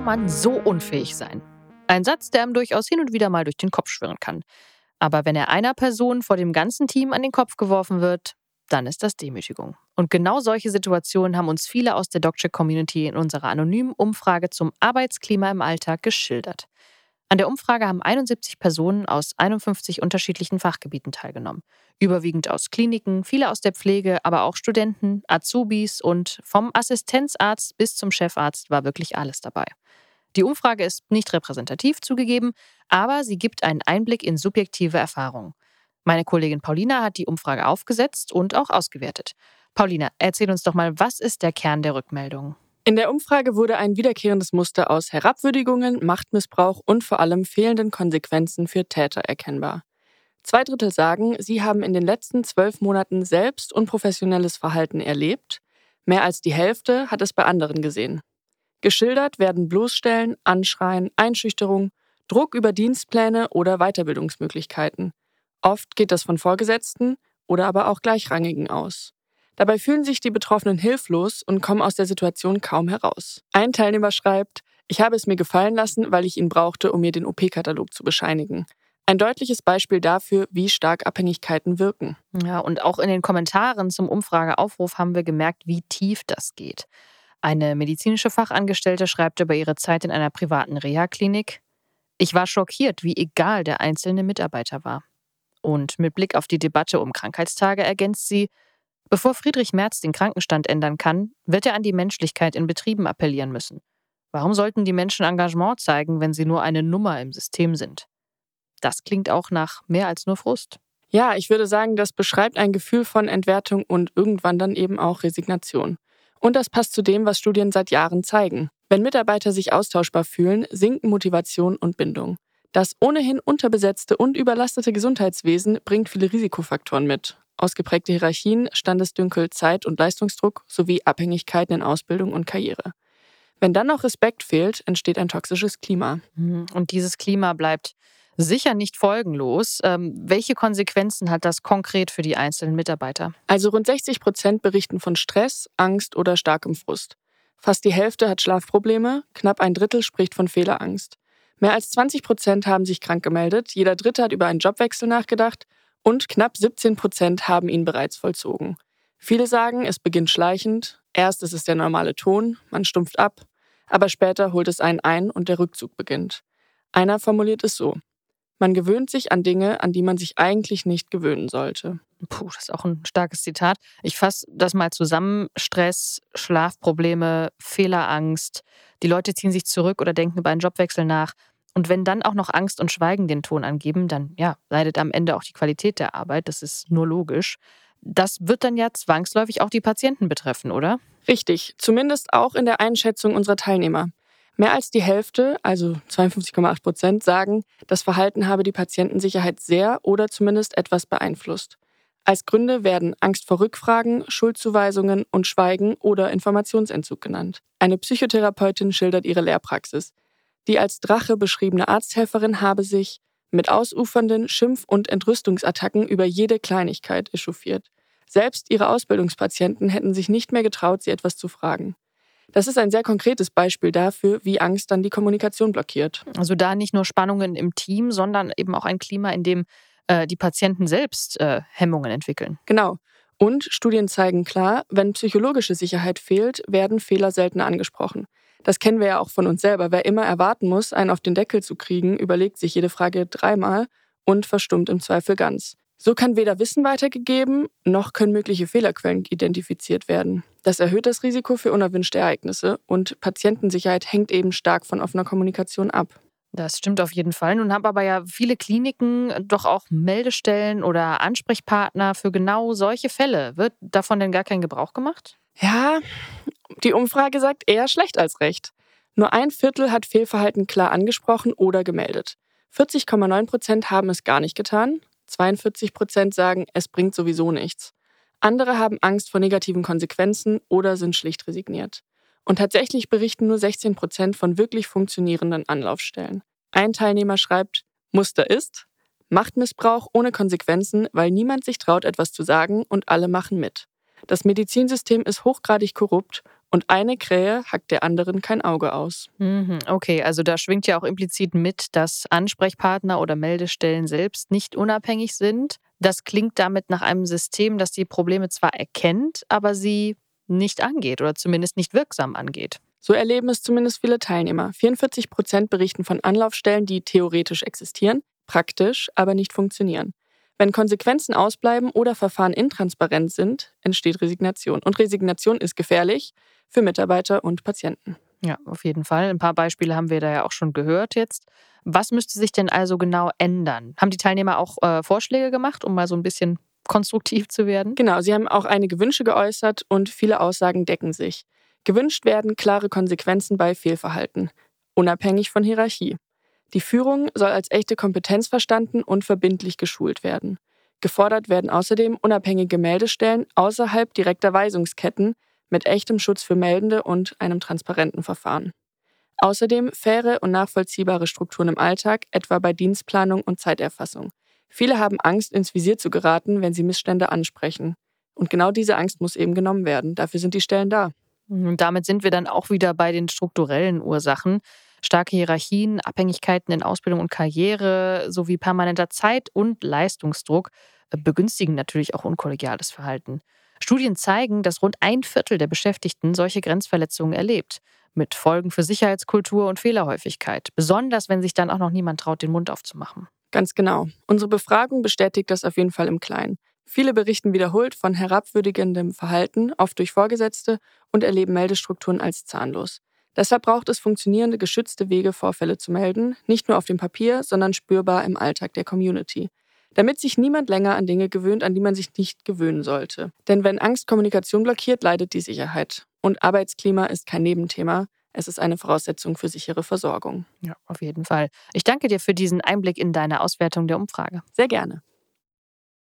man so unfähig sein? Ein Satz, der einem durchaus hin und wieder mal durch den Kopf schwirren kann. Aber wenn er einer Person vor dem ganzen Team an den Kopf geworfen wird, dann ist das Demütigung. Und genau solche Situationen haben uns viele aus der DocCheck-Community in unserer anonymen Umfrage zum Arbeitsklima im Alltag geschildert. An der Umfrage haben 71 Personen aus 51 unterschiedlichen Fachgebieten teilgenommen. Überwiegend aus Kliniken, viele aus der Pflege, aber auch Studenten, Azubis und vom Assistenzarzt bis zum Chefarzt war wirklich alles dabei. Die Umfrage ist nicht repräsentativ zugegeben, aber sie gibt einen Einblick in subjektive Erfahrungen. Meine Kollegin Paulina hat die Umfrage aufgesetzt und auch ausgewertet. Paulina, erzähl uns doch mal, was ist der Kern der Rückmeldung? In der Umfrage wurde ein wiederkehrendes Muster aus Herabwürdigungen, Machtmissbrauch und vor allem fehlenden Konsequenzen für Täter erkennbar. 2/3 sagen, sie haben in den letzten 12 Monaten selbst unprofessionelles Verhalten erlebt. Mehr als die Hälfte hat es bei anderen gesehen. Geschildert werden Bloßstellen, Anschreien, Einschüchterung, Druck über Dienstpläne oder Weiterbildungsmöglichkeiten. Oft geht das von Vorgesetzten oder aber auch Gleichrangigen aus. Dabei fühlen sich die Betroffenen hilflos und kommen aus der Situation kaum heraus. Ein Teilnehmer schreibt: Ich habe es mir gefallen lassen, weil ich ihn brauchte, um mir den OP-Katalog zu bescheinigen. Ein deutliches Beispiel dafür, wie stark Abhängigkeiten wirken. Ja, und auch in den Kommentaren zum Umfrageaufruf haben wir gemerkt, wie tief das geht. Eine medizinische Fachangestellte schreibt über ihre Zeit in einer privaten Reha-Klinik: Ich war schockiert, wie egal der einzelne Mitarbeiter war. Und mit Blick auf die Debatte um Krankheitstage ergänzt sie: Bevor Friedrich Merz den Krankenstand ändern kann, wird er an die Menschlichkeit in Betrieben appellieren müssen. Warum sollten die Menschen Engagement zeigen, wenn sie nur eine Nummer im System sind? Das klingt auch nach mehr als nur Frust. Ja, ich würde sagen, das beschreibt ein Gefühl von Entwertung und irgendwann dann eben auch Resignation. Und das passt zu dem, was Studien seit Jahren zeigen. Wenn Mitarbeiter sich austauschbar fühlen, sinken Motivation und Bindung. Das ohnehin unterbesetzte und überlastete Gesundheitswesen bringt viele Risikofaktoren mit. Ausgeprägte Hierarchien, Standesdünkel, Zeit- und Leistungsdruck sowie Abhängigkeiten in Ausbildung und Karriere. Wenn dann noch Respekt fehlt, entsteht ein toxisches Klima. Und dieses Klima bleibt sicher nicht folgenlos. Welche Konsequenzen hat das konkret für die einzelnen Mitarbeiter? Also rund 60% berichten von Stress, Angst oder starkem Frust. Fast die Hälfte hat Schlafprobleme, knapp 1/3 spricht von Fehlerangst. Mehr als 20% haben sich krank gemeldet, jeder Dritte hat über einen Jobwechsel nachgedacht und knapp 17% haben ihn bereits vollzogen. Viele sagen, es beginnt schleichend, erst ist es der normale Ton, man stumpft ab, aber später holt es einen ein und der Rückzug beginnt. Einer formuliert es so: Man gewöhnt sich an Dinge, an die man sich eigentlich nicht gewöhnen sollte. Puh, das ist auch ein starkes Zitat. Ich fasse das mal zusammen: Stress, Schlafprobleme, Fehlerangst. Die Leute ziehen sich zurück oder denken über einen Jobwechsel nach. Und wenn dann auch noch Angst und Schweigen den Ton angeben, dann leidet am Ende auch die Qualität der Arbeit. Das ist nur logisch. Das wird dann ja zwangsläufig auch die Patienten betreffen, oder? Richtig, zumindest auch in der Einschätzung unserer Teilnehmer. Mehr als die Hälfte, also 52,8%, sagen, das Verhalten habe die Patientensicherheit sehr oder zumindest etwas beeinflusst. Als Gründe werden Angst vor Rückfragen, Schuldzuweisungen und Schweigen oder Informationsentzug genannt. Eine Psychotherapeutin schildert ihre Lehrpraxis. Die als Drache beschriebene Arzthelferin habe sich mit ausufernden Schimpf- und Entrüstungsattacken über jede Kleinigkeit echauffiert. Selbst ihre Ausbildungspatienten hätten sich nicht mehr getraut, sie etwas zu fragen. Das ist ein sehr konkretes Beispiel dafür, wie Angst dann die Kommunikation blockiert. Also da nicht nur Spannungen im Team, sondern eben auch ein Klima, in dem die Patienten selbst Hemmungen entwickeln. Genau. Und Studien zeigen klar, wenn psychologische Sicherheit fehlt, werden Fehler seltener angesprochen. Das kennen wir ja auch von uns selber. Wer immer erwarten muss, einen auf den Deckel zu kriegen, überlegt sich jede Frage 3-mal und verstummt im Zweifel ganz. So kann weder Wissen weitergegeben, noch können mögliche Fehlerquellen identifiziert werden. Das erhöht das Risiko für unerwünschte Ereignisse und Patientensicherheit hängt eben stark von offener Kommunikation ab. Das stimmt auf jeden Fall. Nun haben aber ja viele Kliniken doch auch Meldestellen oder Ansprechpartner für genau solche Fälle. Wird davon denn gar kein Gebrauch gemacht? Ja, die Umfrage sagt eher schlecht als recht. Nur 1/4 hat Fehlverhalten klar angesprochen oder gemeldet. 40,9% haben es gar nicht getan. 42% sagen, es bringt sowieso nichts. Andere haben Angst vor negativen Konsequenzen oder sind schlicht resigniert. Und tatsächlich berichten nur 16% von wirklich funktionierenden Anlaufstellen. Ein Teilnehmer schreibt: Muster ist Machtmissbrauch ohne Konsequenzen, weil niemand sich traut, etwas zu sagen und alle machen mit. Das Medizinsystem ist hochgradig korrupt Und eine Krähe hackt der anderen kein Auge aus. Okay, also da schwingt ja auch implizit mit, dass Ansprechpartner oder Meldestellen selbst nicht unabhängig sind. Das klingt damit nach einem System, das die Probleme zwar erkennt, aber sie nicht angeht oder zumindest nicht wirksam angeht. So erleben es zumindest viele Teilnehmer. 44% berichten von Anlaufstellen, die theoretisch existieren, praktisch aber nicht funktionieren. Wenn Konsequenzen ausbleiben oder Verfahren intransparent sind, entsteht Resignation. Und Resignation ist gefährlich für Mitarbeiter und Patienten. Ja, auf jeden Fall. Ein paar Beispiele haben wir da ja auch schon gehört jetzt. Was müsste sich denn also genau ändern? Haben die Teilnehmer auch Vorschläge gemacht, um mal so ein bisschen konstruktiv zu werden? Genau, sie haben auch einige Wünsche geäußert und viele Aussagen decken sich. Gewünscht werden klare Konsequenzen bei Fehlverhalten, unabhängig von Hierarchie. Die Führung soll als echte Kompetenz verstanden und verbindlich geschult werden. Gefordert werden außerdem unabhängige Meldestellen außerhalb direkter Weisungsketten mit echtem Schutz für Meldende und einem transparenten Verfahren. Außerdem faire und nachvollziehbare Strukturen im Alltag, etwa bei Dienstplanung und Zeiterfassung. Viele haben Angst, ins Visier zu geraten, wenn sie Missstände ansprechen. Und genau diese Angst muss eben genommen werden. Dafür sind die Stellen da. Und damit sind wir dann auch wieder bei den strukturellen Ursachen. Starke Hierarchien, Abhängigkeiten in Ausbildung und Karriere sowie permanenter Zeit- und Leistungsdruck begünstigen natürlich auch unkollegiales Verhalten. Studien zeigen, dass rund 1/4 der Beschäftigten solche Grenzverletzungen erlebt, mit Folgen für Sicherheitskultur und Fehlerhäufigkeit. Besonders, wenn sich dann auch noch niemand traut, den Mund aufzumachen. Ganz genau. Unsere Befragung bestätigt das auf jeden Fall im Kleinen. Viele berichten wiederholt von herabwürdigendem Verhalten, oft durch Vorgesetzte, und erleben Meldestrukturen als zahnlos. Deshalb braucht es funktionierende, geschützte Wege, Vorfälle zu melden, nicht nur auf dem Papier, sondern spürbar im Alltag der Community. Damit sich niemand länger an Dinge gewöhnt, an die man sich nicht gewöhnen sollte. Denn wenn Angst Kommunikation blockiert, leidet die Sicherheit. Und Arbeitsklima ist kein Nebenthema, es ist eine Voraussetzung für sichere Versorgung. Ja, auf jeden Fall. Ich danke dir für diesen Einblick in deine Auswertung der Umfrage. Sehr gerne.